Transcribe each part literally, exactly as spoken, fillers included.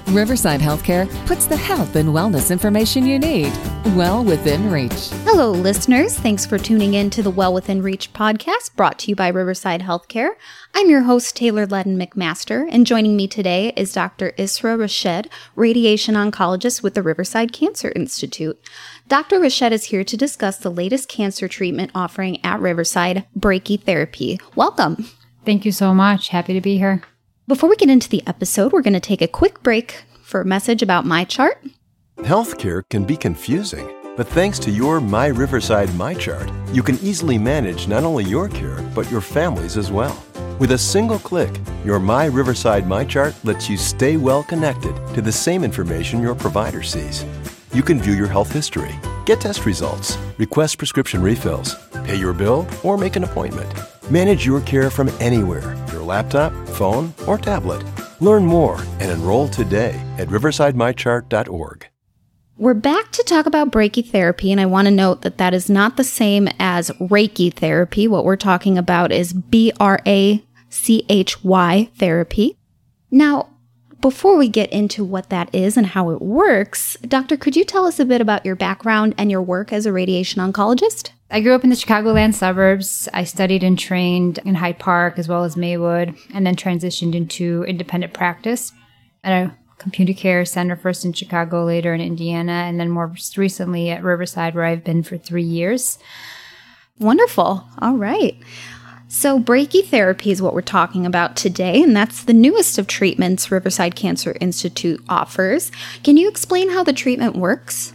Riverside Healthcare puts the health and wellness information you need well within reach. Hello, listeners. Thanks for tuning in to the Well Within Reach podcast brought to you by Riverside Healthcare. I'm your host, Taylor Ledden McMaster, and joining me today is Doctor Isra Rashed, radiation oncologist with the Riverside Cancer Institute. Doctor Rashed is here to discuss the latest cancer treatment offering at Riverside, brachytherapy. Welcome. Thank you so much. Happy to be here. Before we get into the episode, we're going to take a quick break for a message about MyChart. Healthcare can be confusing, but thanks to your My Riverside MyChart, you can easily manage not only your care, but your family's as well. With a single click, your My Riverside MyChart lets you stay well connected to the same information your provider sees. You can view your health history, get test results, request prescription refills, pay your bill, or make an appointment. Manage your care from anywhere, your laptop, phone, or tablet. Learn more and enroll today at riverside my chart dot org. We're back to talk about brachytherapy, and I want to note that that is not the same as Reiki therapy. What we're talking about is B R A C H Y therapy. Now, before we get into what that is and how it works, Doctor, could you tell us a bit about your background and your work as a radiation oncologist? I grew up in the Chicagoland suburbs. I studied and trained in Hyde Park as well as Maywood, and then transitioned into independent practice at a community care center, first in Chicago, later in Indiana, and then more recently at Riverside, where I've been for three years. Wonderful. All right. So brachytherapy is what we're talking about today, and that's the newest of treatments Riverside Cancer Institute offers. Can you explain how the treatment works?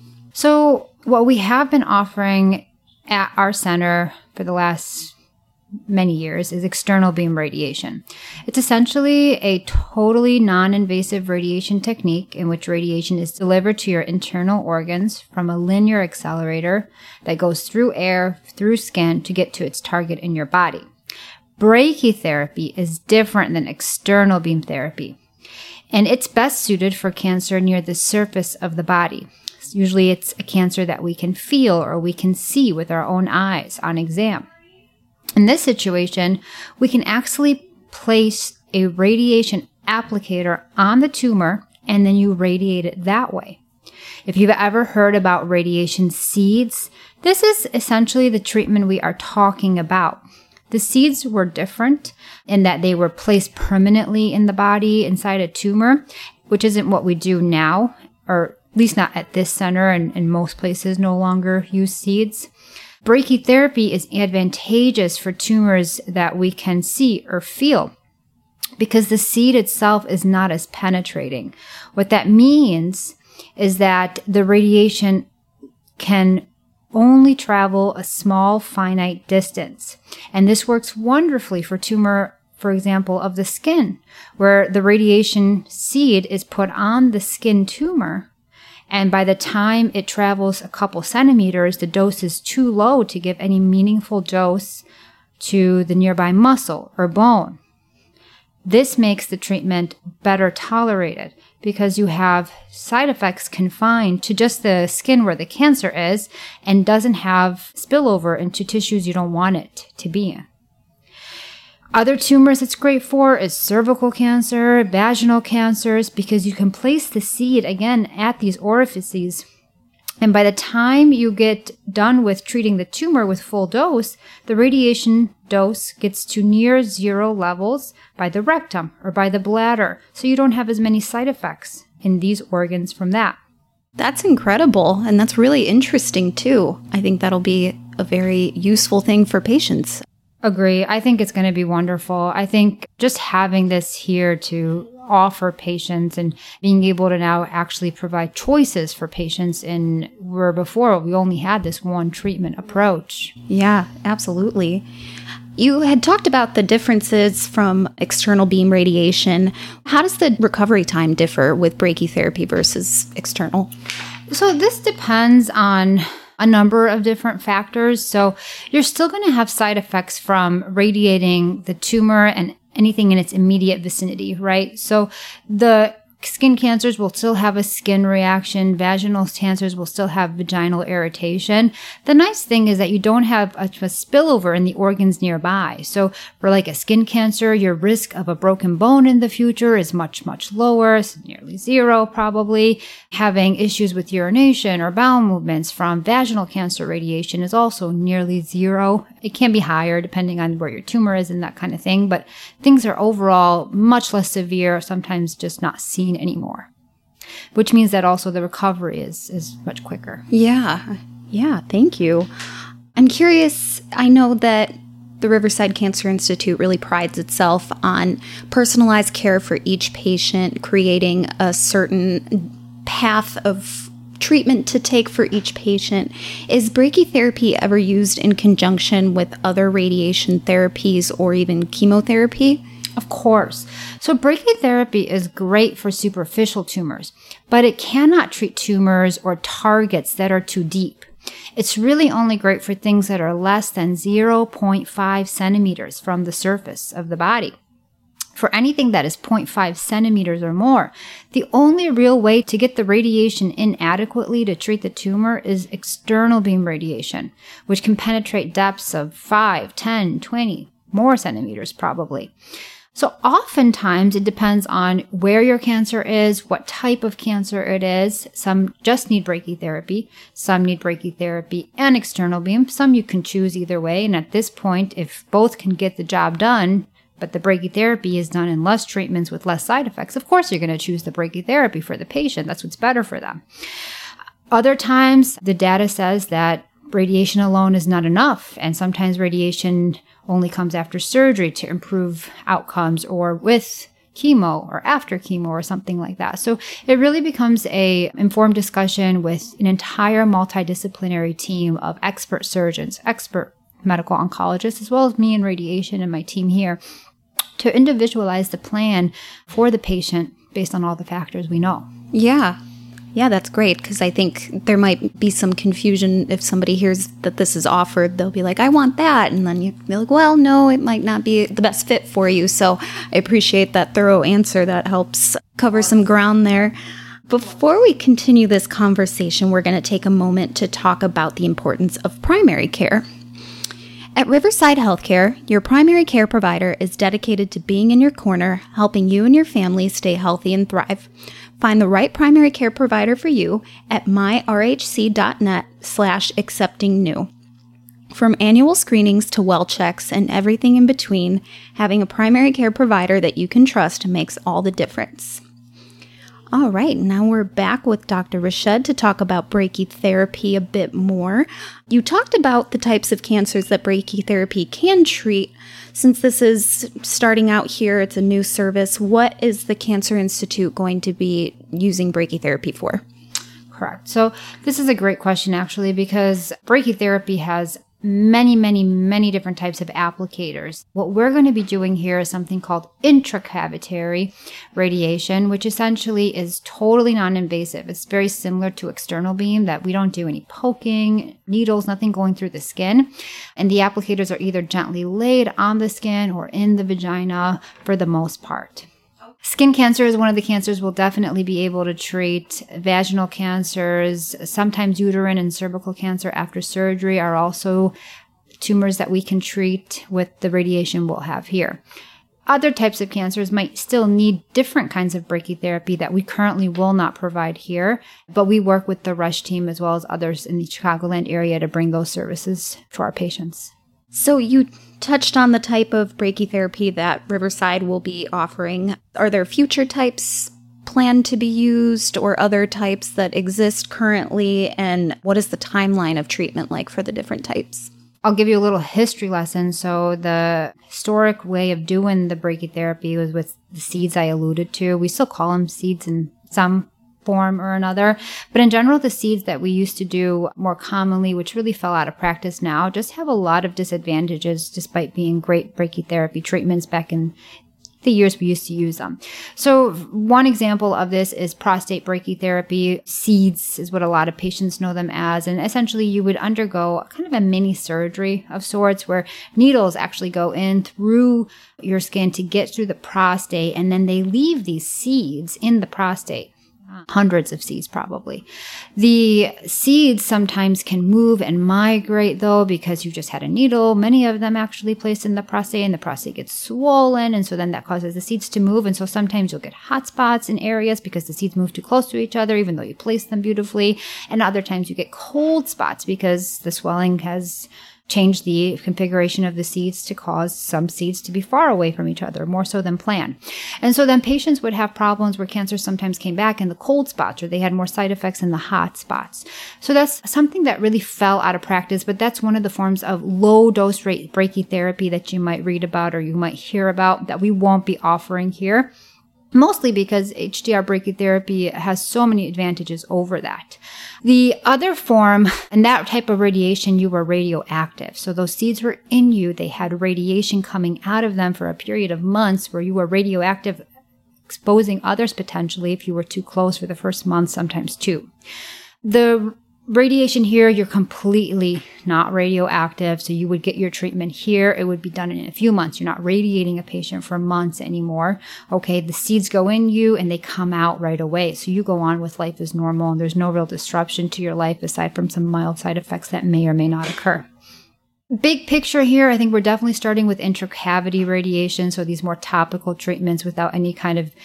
So what we have been offering at our center for the last many years is external beam radiation. It's essentially a totally non-invasive radiation technique in which radiation is delivered to your internal organs from a linear accelerator that goes through air, through skin to get to its target in your body. Brachytherapy is different than external beam therapy, and it's best suited for cancer near the surface of the body. Usually it's a cancer that we can feel or we can see with our own eyes on exam. In this situation, we can actually place a radiation applicator on the tumor and then you radiate it that way. If you've ever heard about radiation seeds, this is essentially the treatment we are talking about. The seeds were different in that they were placed permanently in the body inside a tumor, which isn't what we do now, or at least not at this center, and, and most places no longer use seeds. Brachytherapy is advantageous for tumors that we can see or feel because the seed itself is not as penetrating. What that means is that the radiation can only travel a small finite distance. And this works wonderfully for tumor, for example, of the skin, where the radiation seed is put on the skin tumor. And by the time it travels a couple centimeters, the dose is too low to give any meaningful dose to the nearby muscle or bone. This makes the treatment better tolerated because you have side effects confined to just the skin where the cancer is and doesn't have spillover into tissues you don't want it to be in. Other tumors it's great for is cervical cancer, vaginal cancers, because you can place the seed, again, at these orifices. And by the time you get done with treating the tumor with full dose, the radiation dose gets to near zero levels by the rectum or by the bladder. So you don't have as many side effects in these organs from that. That's incredible. And that's really interesting, too. I think that'll be a very useful thing for patients. Agree. I think it's going to be wonderful. I think just having this here to offer patients and being able to now actually provide choices for patients in where before we only had this one treatment approach. Yeah, absolutely. You had talked about the differences from external beam radiation. How does the recovery time differ with brachytherapy versus external? So this depends on a number of different factors. So you're still going to have side effects from radiating the tumor and anything in its immediate vicinity, right? So the Skin cancers will still have a skin reaction. Vaginal cancers will still have vaginal irritation. The nice thing is that you don't have a, a spillover in the organs nearby. So for like a skin cancer, your risk of a broken bone in the future is much, much lower. It's nearly zero probably. Having issues with urination or bowel movements from vaginal cancer radiation is also nearly zero. It can be higher depending on where your tumor is and that kind of thing, but things are overall much less severe, sometimes just not seen anymore, which means that also the recovery is, is much quicker. Yeah. Yeah. Thank you. I'm curious. I know that the Riverside Cancer Institute really prides itself on personalized care for each patient, creating a certain path of treatment to take for each patient. Is brachytherapy ever used in conjunction with other radiation therapies or even chemotherapy? Of course. So brachytherapy is great for superficial tumors, but it cannot treat tumors or targets that are too deep. It's really only great for things that are less than zero point five centimeters from the surface of the body. For anything that is zero point five centimeters or more, the only real way to get the radiation in adequately to treat the tumor is external beam radiation, which can penetrate depths of five, ten, twenty, more centimeters probably. So oftentimes it depends on where your cancer is, what type of cancer it is. Some just need brachytherapy. Some need brachytherapy and external beam. Some you can choose either way. And at this point, if both can get the job done, but the brachytherapy is done in less treatments with less side effects, of course you're going to choose the brachytherapy for the patient. That's what's better for them. Other times, the data says that radiation alone is not enough. And sometimes radiation only comes after surgery to improve outcomes, or with chemo or after chemo or something like that. So it really becomes a informed discussion with an entire multidisciplinary team of expert surgeons, expert medical oncologists, as well as me in radiation and my team here, to individualize the plan for the patient based on all the factors we know. Yeah. Yeah, that's great, because I think there might be some confusion if somebody hears that this is offered. They'll be like, I want that. And then you'll be like, well, no, it might not be the best fit for you. So I appreciate that thorough answer. That helps cover some ground there. Before we continue this conversation, we're going to take a moment to talk about the importance of primary care. At Riverside Healthcare, your primary care provider is dedicated to being in your corner, helping you and your family stay healthy and thrive. Find the right primary care provider for you at myrhc.net slash accepting new. From annual screenings to well checks and everything in between, having a primary care provider that you can trust makes all the difference. All right, now we're back with Doctor Rashed to talk about brachytherapy a bit more. You talked about the types of cancers that brachytherapy can treat. Since this is starting out here, it's a new service, what is the Cancer Institute going to be using brachytherapy for? Correct. So this is a great question, actually, because brachytherapy has many, many, many different types of applicators. What we're going to be doing here is something called intracavitary radiation, which essentially is totally non-invasive. It's very similar to external beam, that we don't do any poking, needles, nothing going through the skin. And the applicators are either gently laid on the skin or in the vagina for the most part. Skin cancer is one of the cancers we'll definitely be able to treat. Vaginal cancers, sometimes uterine and cervical cancer after surgery are also tumors that we can treat with the radiation we'll have here. Other types of cancers might still need different kinds of brachytherapy that we currently will not provide here, but we work with the Rush team as well as others in the Chicagoland area to bring those services to our patients. So you touched on the type of brachytherapy that Riverside will be offering. Are there future types planned to be used or other types that exist currently? And what is the timeline of treatment like for the different types? I'll give you a little history lesson. So the historic way of doing the brachytherapy was with the seeds I alluded to. We still call them seeds in some form or another. But in general, the seeds that we used to do more commonly, which really fell out of practice now, just have a lot of disadvantages despite being great brachytherapy treatments back in the years we used to use them. So one example of this is prostate brachytherapy. Seeds is what a lot of patients know them as. And essentially you would undergo kind of a mini surgery of sorts where needles actually go in through your skin to get through the prostate. And then they leave these seeds in the prostate. Hundreds of seeds probably. The seeds sometimes can move and migrate though because you just had a needle, many of them actually placed in the prostate, and the prostate gets swollen, and so then that causes the seeds to move, and so sometimes you'll get hot spots in areas because the seeds move too close to each other even though you placed them beautifully, and other times you get cold spots because the swelling has change the configuration of the seeds to cause some seeds to be far away from each other, more so than planned. And so then patients would have problems where cancer sometimes came back in the cold spots, or they had more side effects in the hot spots. So that's something that really fell out of practice, but that's one of the forms of low dose rate brachytherapy that you might read about or you might hear about that we won't be offering here. Mostly because H D R brachytherapy has so many advantages over that. The other form, and that type of radiation, you were radioactive. So those seeds were in you. They had radiation coming out of them for a period of months where you were radioactive, exposing others potentially if you were too close for the first month, sometimes two. The radiation here, you're completely not radioactive. So you would get your treatment here. It would be done in a few months. You're not radiating a patient for months anymore. Okay, the seeds go in you and they come out right away. So you go on with life as normal and there's no real disruption to your life aside from some mild side effects that may or may not occur. Big picture here, I think we're definitely starting with intracavity radiation. So these more topical treatments without any kind of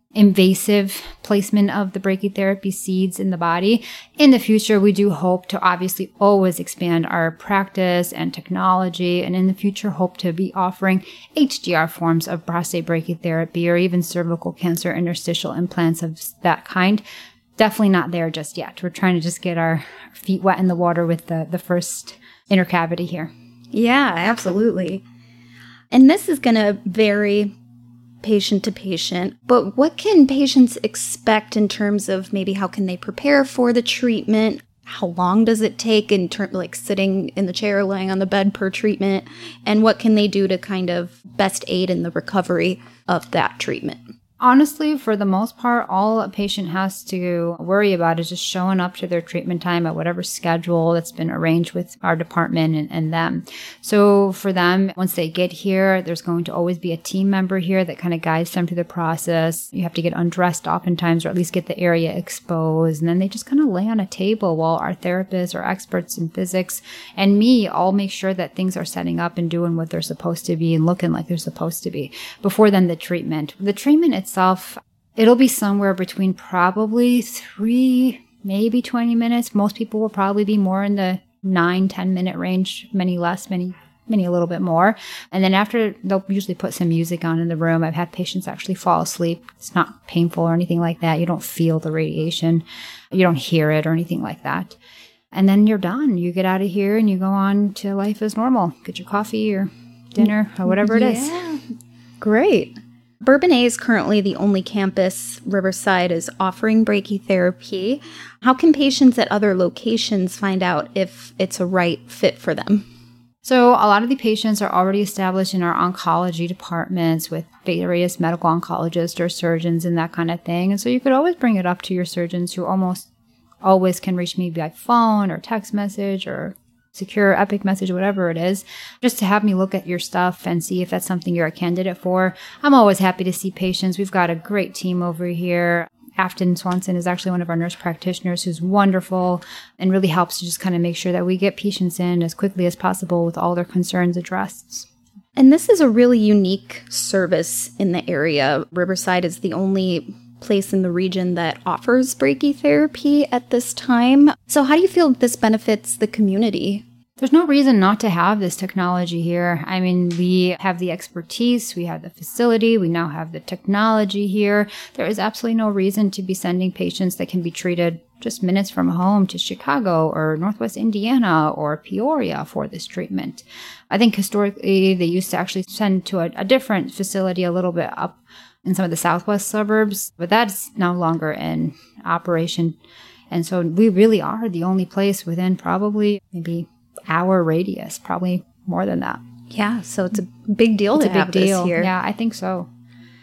invasive placement of the brachytherapy seeds in the body. In the future, we do hope to obviously always expand our practice and technology, and in the future hope to be offering H D R forms of prostate brachytherapy or even cervical cancer interstitial implants of that kind. Definitely not there just yet. We're trying to just get our feet wet in the water with the, the first intercavity here. Yeah, absolutely. And this is going to vary patient to patient, but what can patients expect in terms of maybe how can they prepare for the treatment? How long does it take in terms like sitting in the chair, laying on the bed per treatment? And what can they do to kind of best aid in the recovery of that treatment? Honestly, for the most part, all a patient has to worry about is just showing up to their treatment time at whatever schedule that's been arranged with our department and, and them. So for them, once they get here, there's going to always be a team member here that kind of guides them through the process. You have to get undressed oftentimes, or at least get the area exposed. And then they just kind of lay on a table while our therapists or experts in physics and me all make sure that things are setting up and doing what they're supposed to be and looking like they're supposed to be. Before then, the treatment. The treatment itself Itself, it'll be somewhere between probably three, maybe twenty minutes. Most people will probably be more in the nine, ten minute range, many less, many, many a little bit more. And then after, they'll usually put some music on in the room. I've had patients actually fall asleep. It's not painful or anything like that. You don't feel the radiation. You don't hear it or anything like that. And then you're done. You get out of here and you go on to life as normal. Get your coffee or dinner or whatever it is. Yeah, great. Bourbonnais is currently the only campus Riverside is offering brachytherapy. How can patients at other locations find out if it's a right fit for them? So a lot of the patients are already established in our oncology departments with various medical oncologists or surgeons and that kind of thing. And so you could always bring it up to your surgeons, who almost always can reach me by phone or text message or secure Epic message, whatever it is, just to have me look at your stuff and see if that's something you're a candidate for. I'm always happy to see patients. We've got a great team over here. Afton Swanson is actually one of our nurse practitioners who's wonderful and really helps to just kind of make sure that we get patients in as quickly as possible with all their concerns addressed. And this is a really unique service in the area. Riverside is the only place in the region that offers brachytherapy at this time. So how do you feel this benefits the community? There's no reason not to have this technology here. I mean, we have the expertise, we have the facility, we now have the technology here. There is absolutely no reason to be sending patients that can be treated just minutes from home to Chicago or Northwest Indiana or Peoria for this treatment. I think historically they used to actually send to a, a different facility a little bit up in some of the southwest suburbs, but that's no longer in operation. And so we really are the only place within probably maybe hour radius, probably more than that. Yeah, so it's a big deal it's to a big have deal this here. Yeah, I think so.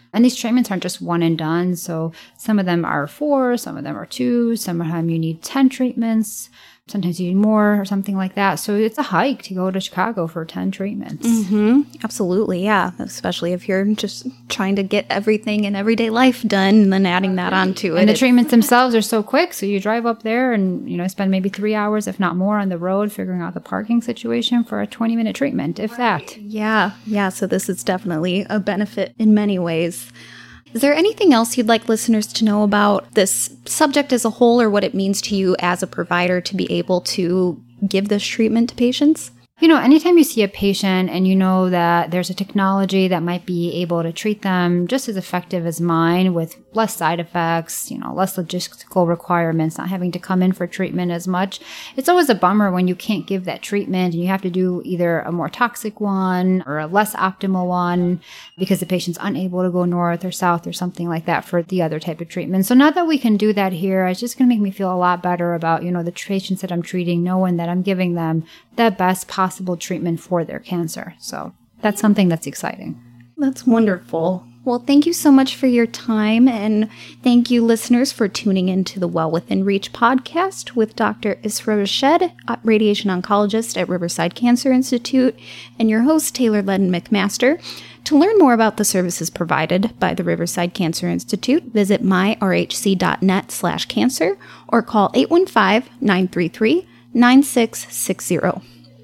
And these treatments aren't just one and done. So some of them are four, some of them are two, some of them you need ten treatments. Sometimes you need more or something like that. So it's a hike to go to Chicago for ten treatments. Mm-hmm. Absolutely, yeah. Especially if you're just trying to get everything in everyday life done and then adding that onto it. And the treatments themselves are so quick. So you drive up there and, you know, spend maybe three hours, if not more, on the road figuring out the parking situation for a twenty-minute treatment, if that. Yeah, yeah. So this is definitely a benefit in many ways. Is there anything else you'd like listeners to know about this subject as a whole, or what it means to you as a provider to be able to give this treatment to patients? You know, anytime you see a patient and you know that there's a technology that might be able to treat them just as effective as mine with less side effects, you know, less logistical requirements, not having to come in for treatment as much, it's always a bummer when you can't give that treatment and you have to do either a more toxic one or a less optimal one because the patient's unable to go north or south or something like that for the other type of treatment. So now that we can do that here, it's just going to make me feel a lot better about, you know, the patients that I'm treating, knowing that I'm giving them the best possible treatment for their cancer. So that's something that's exciting. That's wonderful. Well, thank you so much for your time, and thank you, listeners, for tuning into the Well Within Reach podcast with Doctor Isra Rashed, radiation oncologist at Riverside Cancer Institute, and your host, Taylor Ledden McMaster. To learn more about the services provided by the Riverside Cancer Institute, visit myrhc.net slash cancer or call eight one five, nine three three, nine six six zero.